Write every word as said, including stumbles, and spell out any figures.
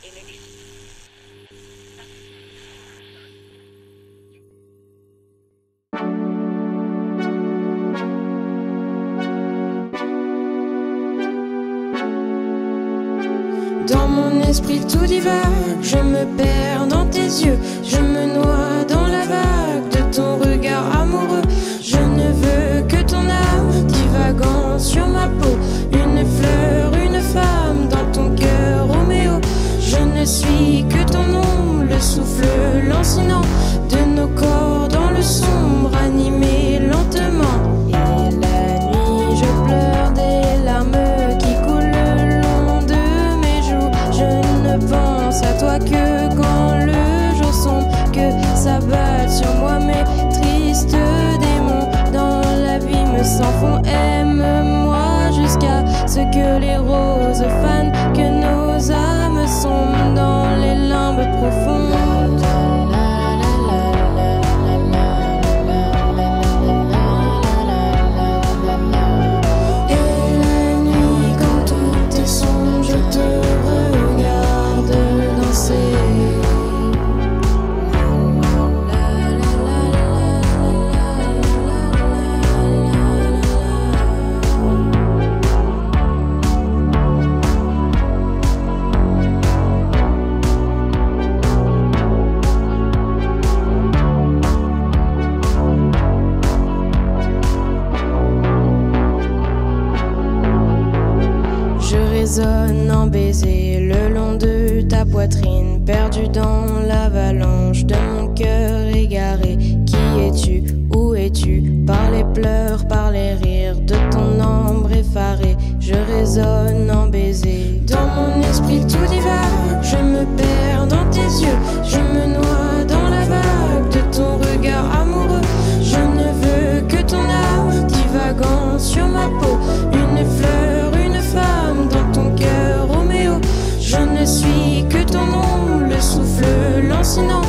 Dans mon esprit tout divague, je me perds dans tes yeux, je me noie dans la vague de ton regard amoureux. Je ne veux que ton âme divagant sur ma peau, une fleur, une femme dans ton cœur, Roméo. Je ne suis que ton ombre, le souffle lancinant de nos corps dans le sombre, animé lentement. Et la nuit, je pleure des larmes qui coulent le long de mes joues. Je ne pense à toi que quand le jour sombre, que s'abattent sur moi mes tristes démons. Dans la vie me s'enfont, aime-moi jusqu'à ce que les roses fanent, que nos âmes sombrent dans les limbes profondes. Résonne en baiser le long de ta poitrine, perdu dans l'avalanche de mon cœur égaré. Qui es-tu? Où es-tu? Par les pleurs, par les rires de ton ombre effarée, je résonne en baiser. Dans mon esprit tout divague, je me perds dans tes yeux, je me noie dans la vague de ton regard amoureux. Je ne veux que ton âme divagant sur ma peau, une fleur, une femme dans ton cœur, Roméo. Je ne suis que ton ombre, le souffle lancinant